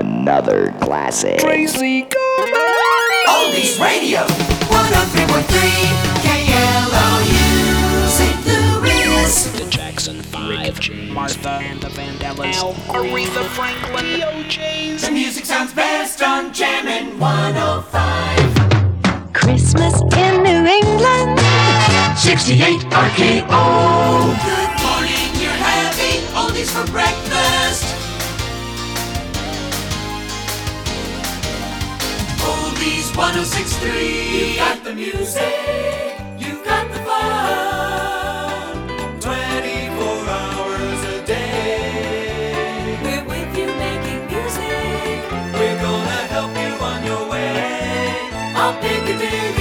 another classic. Crazy Oldies Radio 103.3 KLOU St. Louis. The Jackson 5, James, Martha and the Vandellas, Al, Aretha Franklin, the OJs. The music sounds best on Jammin' 105. Christmas in New England. 68 RKO. Good morning, you're having oldies for breakfast. Oldies 106.3. You got the music, you got the fun. 24 hours a day. We're with you making music. We're gonna help you on your way. I'll pick a day.